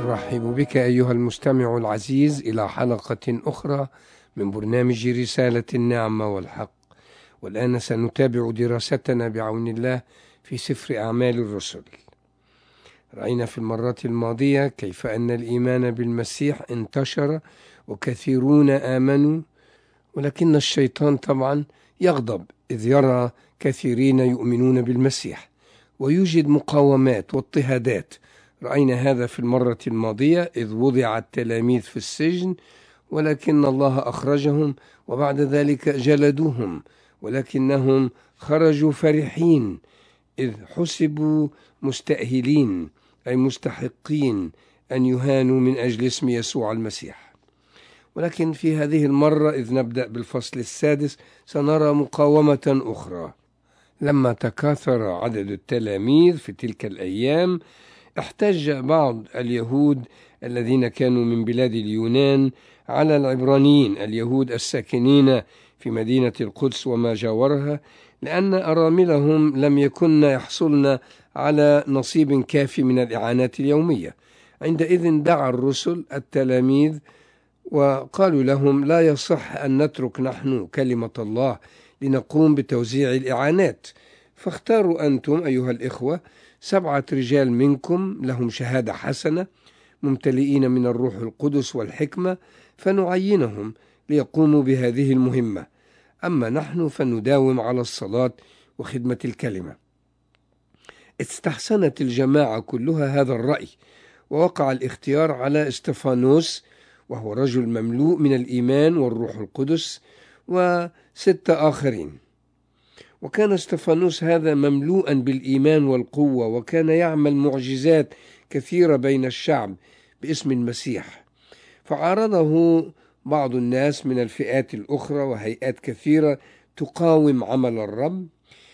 نرحب بك أيها المستمع العزيز إلى حلقة أخرى من برنامج رسالة النعمة والحق. والآن سنتابع دراستنا بعون الله في سفر أعمال الرسل. رأينا في المرات الماضية كيف أن الإيمان بالمسيح انتشر وكثيرون آمنوا، ولكن الشيطان طبعا يغضب إذ يرى كثيرين يؤمنون بالمسيح، ويوجد مقاومات واضطهادات. رأينا هذا في المرة الماضية إذ وضع التلاميذ في السجن، ولكن الله أخرجهم، وبعد ذلك جلدوهم، ولكنهم خرجوا فرحين إذ حسبوا مستأهلين أي مستحقين أن يهانوا من أجل اسم يسوع المسيح. ولكن في هذه المرة إذ نبدأ بالفصل السادس سنرى مقاومة أخرى. لما تكاثر عدد التلاميذ في تلك الأيام، احتج بعض اليهود الذين كانوا من بلاد اليونان على العبرانيين اليهود الساكنين في مدينة القدس وما جاورها، لأن أراملهم لم يكن يحصلن على نصيب كافي من الإعانات اليومية. عندئذ دعا الرسل التلاميذ وقالوا لهم: لا يصح أن نترك نحن كلمة الله لنقوم بتوزيع الإعانات، فاختاروا أنتم أيها الإخوة 7 رجال منكم لهم شهادة حسنة ممتلئين من الروح القدس والحكمة، فنعينهم ليقوموا بهذه المهمة، أما نحن فنداوم على الصلاة وخدمة الكلمة. استحسنت الجماعة كلها هذا الرأي، ووقع الاختيار على استفانوس، وهو رجل مملوء من الإيمان والروح القدس، و6 آخرين. وكان استفانوس هذا مملوءا بالإيمان والقوة، وكان يعمل معجزات كثيرة بين الشعب باسم المسيح. فعارضه بعض الناس من الفئات الأخرى وهيئات كثيرة تقاوم عمل الرب،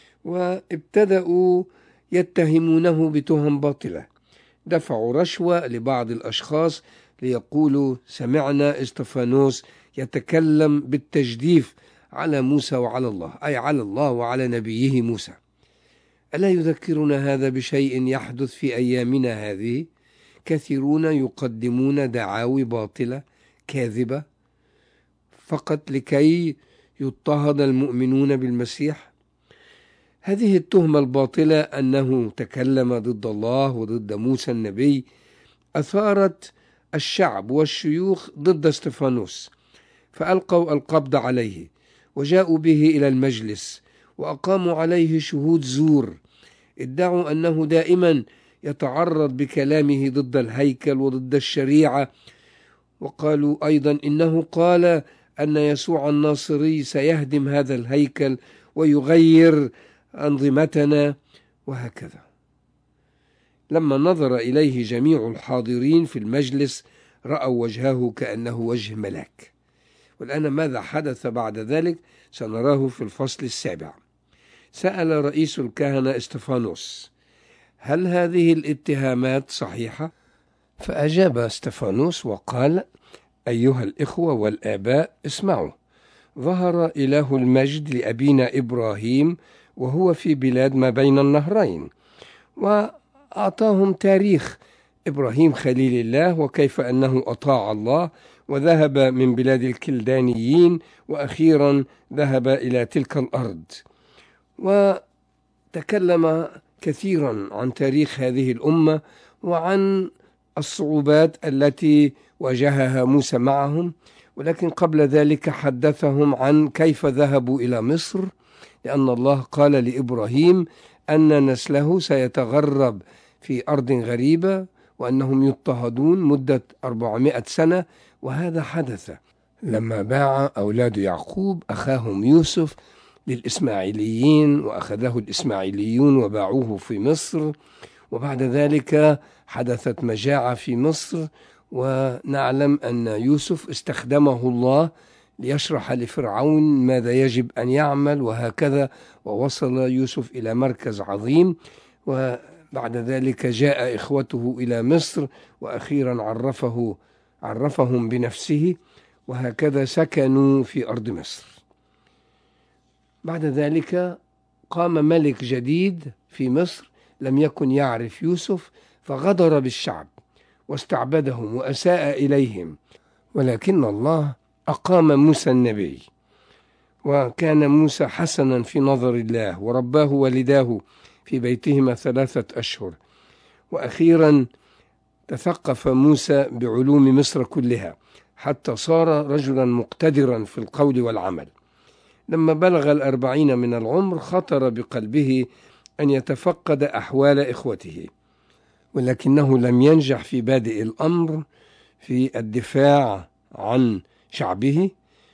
وابتدأوا يتهمونه بتهم باطلة. دفعوا رشوة لبعض الأشخاص ليقولوا: سمعنا استفانوس يتكلم بالتجديف على موسى وعلى الله، أي على الله وعلى نبيه موسى. ألا يذكرنا هذا بشيء يحدث في أيامنا هذه؟ كثيرون يقدمون دعاوي باطلة كاذبة فقط لكي يضطهد المؤمنون بالمسيح. هذه التهمة الباطلة أنه تكلم ضد الله وضد موسى النبي أثارت الشعب والشيوخ ضد استفانوس، فألقوا القبض عليه وجاءوا به إلى المجلس وأقاموا عليه شهود زور، ادعوا أنه دائما يتعرض بكلامه ضد الهيكل وضد الشريعة، وقالوا أيضا إنه قال أن يسوع الناصري سيهدم هذا الهيكل ويغير أنظمتنا وهكذا. لما نظر إليه جميع الحاضرين في المجلس رأوا وجهه كأنه وجه ملاك. والآن ماذا حدث بعد ذلك سنراه في الفصل السابع. سأل رئيس الكهنة استفانوس: هل هذه الاتهامات صحيحة؟ فأجاب استفانوس وقال: أيها الإخوة والآباء، اسمعوا. ظهر إله المجد لأبينا إبراهيم وهو في بلاد ما بين النهرين، وأعطاهم تاريخ إبراهيم خليل الله، وكيف أنه أطاع الله وذهب من بلاد الكلدانيين، وأخيرا ذهب إلى تلك الأرض. وتكلم كثيرا عن تاريخ هذه الأمة وعن الصعوبات التي واجهها موسى معهم. ولكن قبل ذلك حدثهم عن كيف ذهبوا إلى مصر، لأن الله قال لإبراهيم أن نسله سيتغرب في أرض غريبة وأنهم يضطهدون مدة 400 سنة. وهذا حدث لما باع أولاد يعقوب أخاهم يوسف للإسماعيليين، وأخذه الإسماعيليون وباعوه في مصر. وبعد ذلك حدثت مجاعة في مصر، ونعلم أن يوسف استخدمه الله ليشرح لفرعون ماذا يجب أن يعمل وهكذا، ووصل يوسف إلى مركز عظيم. وبعد ذلك جاء إخوته إلى مصر، وأخيرا عرفهم بنفسه، وهكذا سكنوا في أرض مصر. بعد ذلك قام ملك جديد في مصر لم يكن يعرف يوسف، فغدر بالشعب واستعبدهم وأساء إليهم، ولكن الله أقام موسى النبي، وكان موسى حسنا في نظر الله، ورباه والداه في بيتهما 3 أشهر. وأخيرا تثقف موسى بعلوم مصر كلها حتى صار رجلا مقتدرا في القول والعمل. لما بلغ 40 من العمر خطر بقلبه أن يتفقد أحوال إخوته، ولكنه لم ينجح في بادئ الأمر في الدفاع عن شعبه،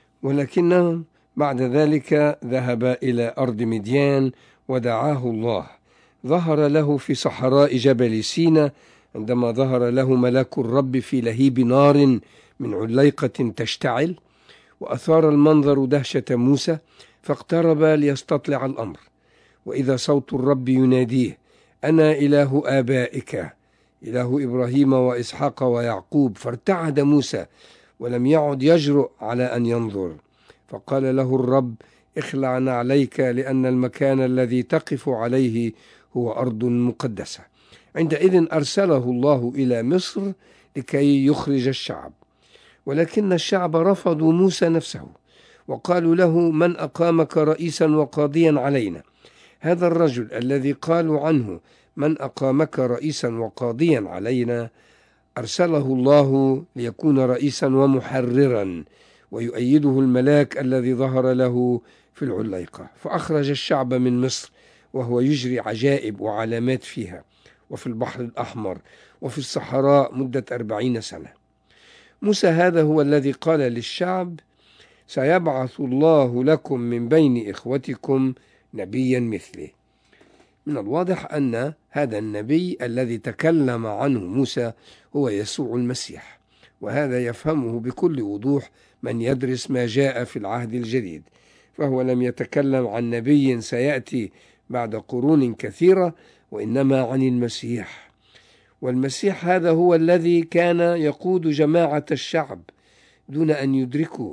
ولكنه بعد ذلك ذهب إلى أرض مديان ودعاه الله. ظهر له في صحراء جبل سينا عندما ظهر له ملاك الرب في لهيب نار من عليقة تشتعل، وأثار المنظر دهشة موسى، فاقترب ليستطلع الأمر، وإذا صوت الرب يناديه: أنا إله آبائك، إله إبراهيم وإسحاق ويعقوب. فارتعد موسى ولم يعد يجرؤ على أن ينظر، فقال له الرب: اخلع نعليك، لأن المكان الذي تقف عليه هو أرض مقدسة. عندئذ أرسله الله إلى مصر لكي يخرج الشعب، ولكن الشعب رفضوا موسى نفسه وقالوا له: من أقامك رئيسا وقاضيا علينا؟ هذا الرجل الذي قالوا عنه من أقامك رئيسا وقاضيا علينا أرسله الله ليكون رئيسا ومحررا، ويؤيده الملاك الذي ظهر له في العليقة. فأخرج الشعب من مصر وهو يجري عجائب وعلامات فيها، وفي البحر الأحمر، وفي الصحراء مدة 40 سنة. موسى هذا هو الذي قال للشعب: سيبعث الله لكم من بين إخوتكم نبيا مثلي. من الواضح أن هذا النبي الذي تكلم عنه موسى هو يسوع المسيح، وهذا يفهمه بكل وضوح من يدرس ما جاء في العهد الجديد، فهو لم يتكلم عن نبي سيأتي بعد قرون كثيرة، وإنما عن المسيح. والمسيح هذا هو الذي كان يقود جماعة الشعب دون أن يدركوا.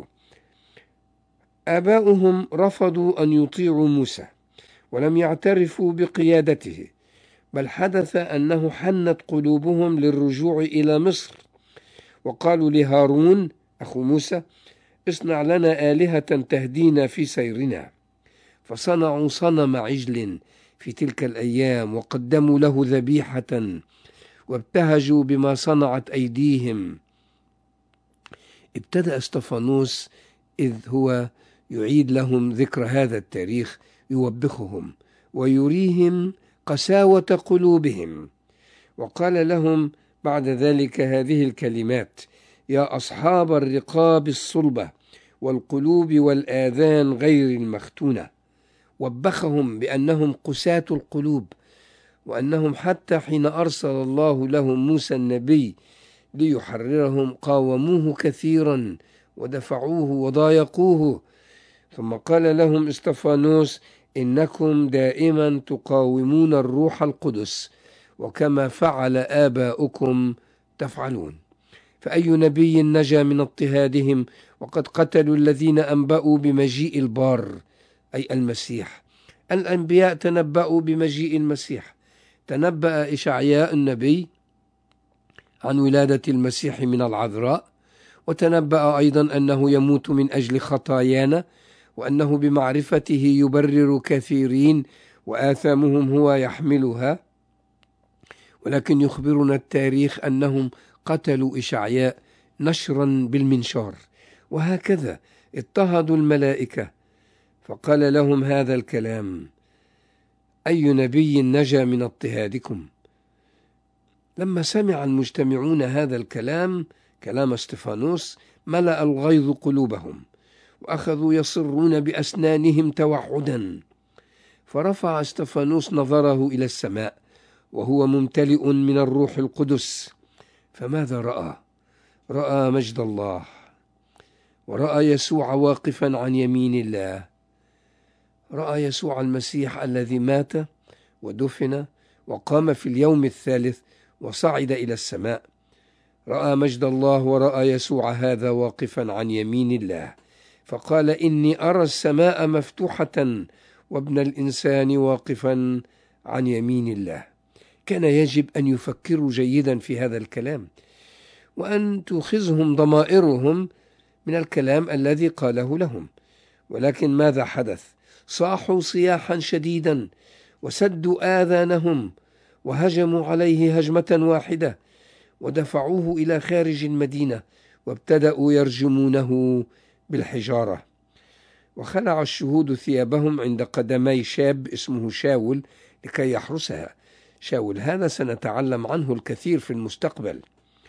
آباؤهم رفضوا أن يطيعوا موسى ولم يعترفوا بقيادته، بل حدث أنه حنت قلوبهم للرجوع إلى مصر، وقالوا لهارون أخو موسى: اصنع لنا آلهة تهدينا في سيرنا. فصنعوا صنم عجل في تلك الأيام، وقدموا له ذبيحة، وابتهجوا بما صنعت أيديهم. ابتدأ استفانوس إذ هو يعيد لهم ذكر هذا التاريخ، يوبخهم ويريهم قساوة قلوبهم، وقال لهم بعد ذلك هذه الكلمات: يا أصحاب الرقاب الصلبة والقلوب والآذان غير المختونة. وبخهم بأنهم قساة القلوب، وأنهم حتى حين أرسل الله لهم موسى النبي ليحررهم قاوموه كثيرا ودفعوه وضايقوه. ثم قال لهم استفانوس: إنكم دائما تقاومون الروح القدس، وكما فعل آباؤكم تفعلون. فأي نبي نجا من اضطهادهم وقد قتلوا الذين أنبأوا بمجيء البار، أي المسيح. الأنبياء تنبأوا بمجيء المسيح. تنبأ إشعياء النبي عن ولادة المسيح من العذراء، وتنبأ أيضا أنه يموت من أجل خطايانا، وأنه بمعرفته يبرر كثيرين وآثامهم هو يحملها. ولكن يخبرنا التاريخ أنهم قتلوا إشعياء نشرا بالمنشار، وهكذا اضطهدوا الملائكة. فقال لهم هذا الكلام: أي نبي نجا من اضطهادكم؟ لما سمع المجتمعون هذا الكلام، كلام استفانوس، ملأ الغيظ قلوبهم، وأخذوا يصرون بأسنانهم توعدا. فرفع استفانوس نظره إلى السماء وهو ممتلئ من الروح القدس، فماذا رأى؟ رأى مجد الله، ورأى يسوع واقفا عن يمين الله. رأى يسوع المسيح الذي مات ودفن وقام في اليوم الثالث وصعد إلى السماء. رأى مجد الله ورأى يسوع هذا واقفا عن يمين الله، فقال: إني أرى السماء مفتوحة وابن الإنسان واقفا عن يمين الله. كان يجب أن يفكروا جيدا في هذا الكلام، وأن تؤخذهم ضمائرهم من الكلام الذي قاله لهم. ولكن ماذا حدث؟ صاحوا صياحا شديدا وسدوا آذانهم وهجموا عليه هجمة واحدة ودفعوه إلى خارج المدينة وابتدأوا يرجمونه بالحجارة. وخلع الشهود ثيابهم عند قدمي شاب اسمه شاول لكي يحرسها. شاول هذا سنتعلم عنه الكثير في المستقبل.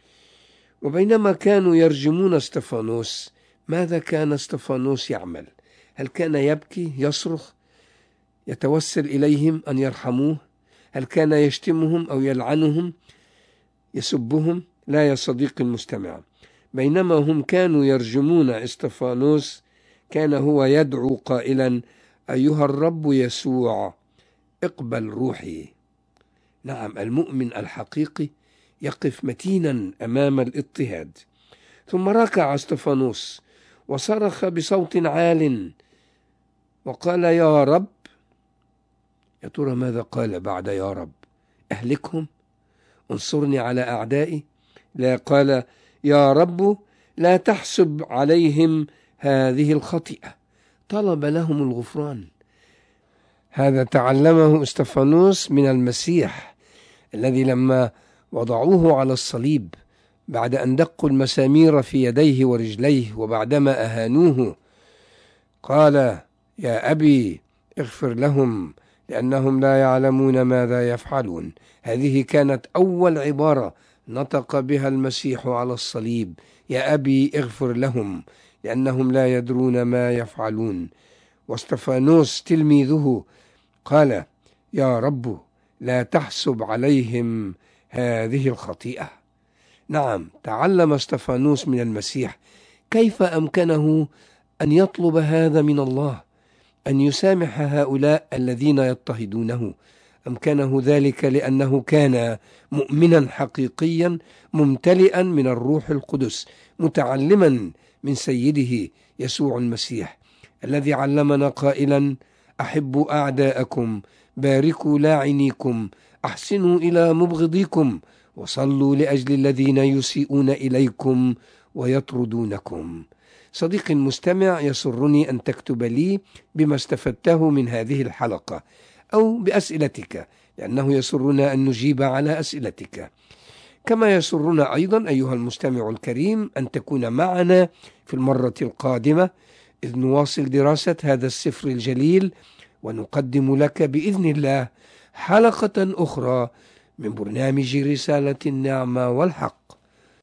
وبينما كانوا يرجمون استفانوس، ماذا كان استفانوس يعمل؟ هل كان يبكي، يصرخ، يتوسل إليهم أن يرحموه؟ هل كان يشتمهم أو يلعنهم، يسبهم؟ لا يا صديقي المستمع، بينما هم كانوا يرجمون استفانوس كان هو يدعو قائلا: أيها الرب يسوع اقبل روحي. نعم، المؤمن الحقيقي يقف متينا أمام الاضطهاد. ثم ركع استفانوس وصرخ بصوت عال وقال: يا رب. يا ترى ماذا قال بعد يا رب؟ أهلكهم؟ انصرني على أعدائي؟ لا، قال: يا رب لا تحسب عليهم هذه الخطيئة. طلب لهم الغفران. هذا تعلمه استفانوس من المسيح الذي لما وضعوه على الصليب بعد أن دقوا المسامير في يديه ورجليه وبعدما أهانوه قال: يا أبي اغفر لهم لأنهم لا يعلمون ماذا يفعلون. هذه كانت أول عبارة نطق بها المسيح على الصليب: يا أبي اغفر لهم لأنهم لا يدرون ما يفعلون. واستفانوس تلميذه قال: يا رب لا تحسب عليهم هذه الخطيئة. نعم، تعلم استفانوس من المسيح كيف أمكنه أن يطلب هذا من الله، أن يسامح هؤلاء الذين يضطهدونه. أمكنه ذلك لأنه كان مؤمنا حقيقيا ممتلئا من الروح القدس، متعلما من سيده يسوع المسيح الذي علمنا قائلا: أحبوا أعداءكم، باركوا لاعنيكم، أحسنوا إلى مبغضيكم، وصلوا لأجل الذين يسيئون إليكم ويطردونكم. صديقي المستمع، يسرني أن تكتب لي بما استفدته من هذه الحلقة أو بأسئلتك، لأنه يسرنا أن نجيب على أسئلتك. كما يسرنا أيضا أيها المستمع الكريم أن تكون معنا في المرة القادمة إذ نواصل دراسة هذا السفر الجليل، ونقدم لك بإذن الله حلقة أخرى من برنامج رسالة النعمة والحق.